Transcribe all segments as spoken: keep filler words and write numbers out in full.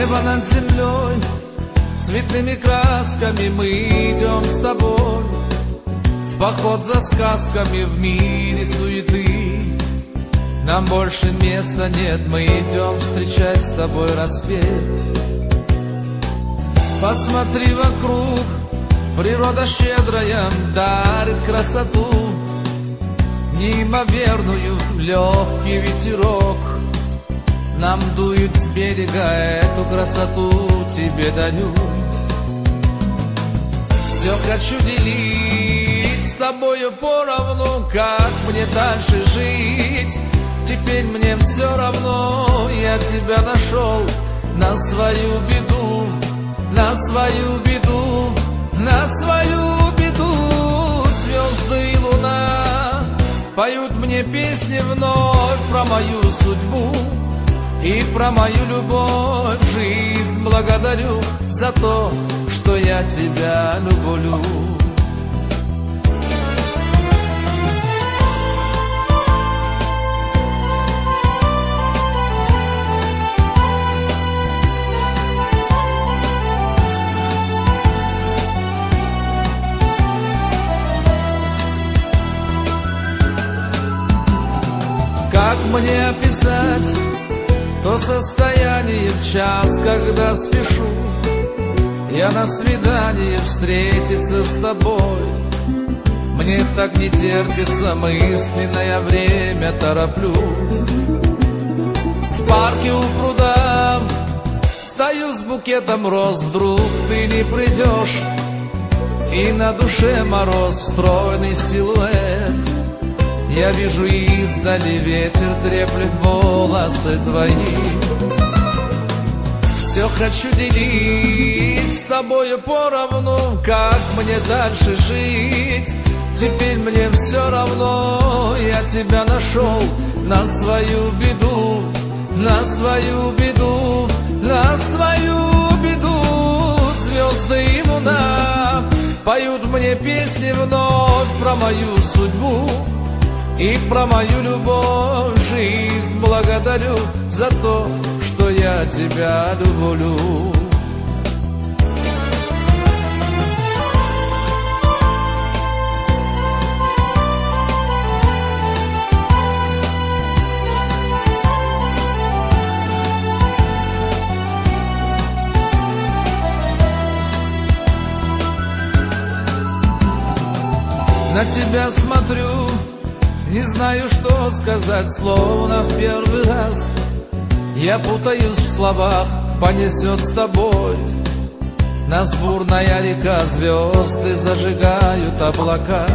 Небо над землей, цветными красками мы идем с тобой в поход за сказками в мире суеты. Нам больше места нет, мы идем встречать с тобой рассвет. Посмотри вокруг, природа щедрая дарит красоту, неимоверную, легкий ветерок нам дует с берега, эту красоту тебе дарю. Все хочу делить с тобою поровну, как мне дальше жить. Теперь мне все равно, я тебя нашел на свою беду, на свою беду, на свою беду. Звезды и луна поют мне песни вновь про мою судьбу и про мою любовь. Жизнь благодарю за то, что я тебя люблю. Как мне описать то состояние в час, когда спешу я на свидание встретиться с тобой? Мне так не терпится, мысленное время тороплю. В парке у пруда стою с букетом роз, вдруг ты не придешь, и на душе мороз, стройный силуэт. Я вижу издали, ветер треплет волосы твои. Все хочу делить с тобою поровну, как мне дальше жить. Теперь мне все равно, я тебя нашел на свою беду, на свою беду, на свою беду. Звезды и луна поют мне песни вновь про мою судьбу и про мою любовь. Жизнь благодарю за то, что я тебя люблю. На тебя смотрю, не знаю, что сказать, словно в первый раз. Я путаюсь в словах, понесет с тобой. Нас бурная река, звезды зажигают облака.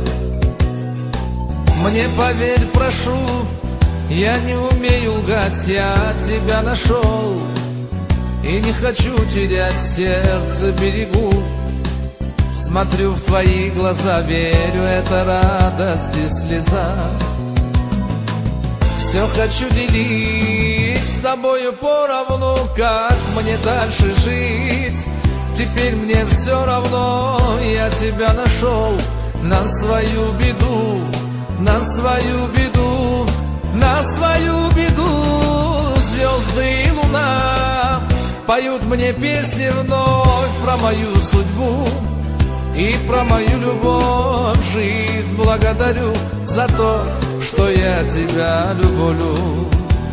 Мне поверь, прошу, я не умею лгать, я тебя нашел и не хочу терять, сердце берегу. Смотрю в твои глаза, верю, это радость и слеза. Все хочу делить с тобою поровну, как мне дальше жить. Теперь мне все равно, я тебя нашел на свою беду, на свою беду, на свою беду. Звезды и луна поют мне песни вновь про мою судьбу и про мою любовь. Жизнь благодарю за то, что я тебя люблю.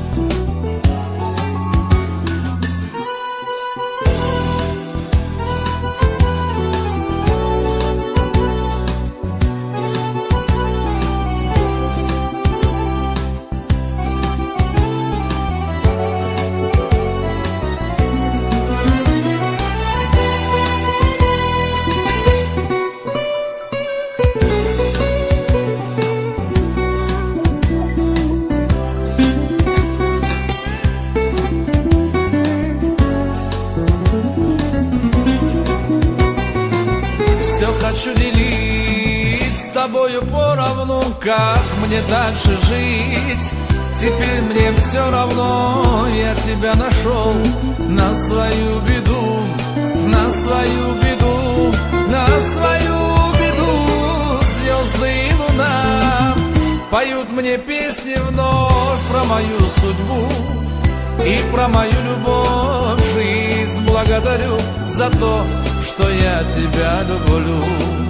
Все хочу делить с тобою поровну, как мне дальше жить. Теперь мне все равно, я тебя нашел на свою беду, на свою беду, на свою беду. Звезды и луна поют мне песни вновь про мою судьбу и про мою любовь. Жизнь благодарю за то, что я тебя люблю.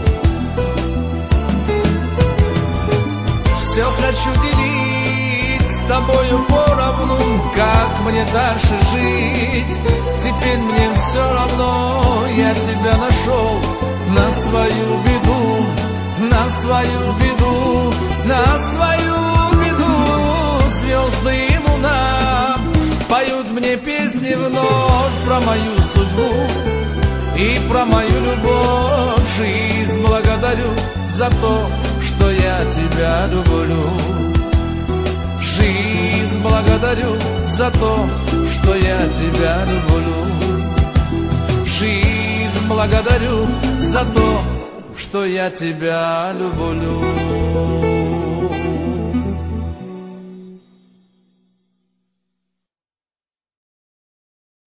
Все хочу делить с тобою поровну, как мне дальше жить. Теперь мне все равно, я тебя нашел на свою беду, на свою беду, на свою беду. Звезды и луна поют мне песни вновь про мою судьбу и про мою любовь. Жизнь благодарю за то, что я тебя люблю. Жизнь благодарю за то, что я тебя люблю. Жизнь благодарю за то, что я тебя люблю.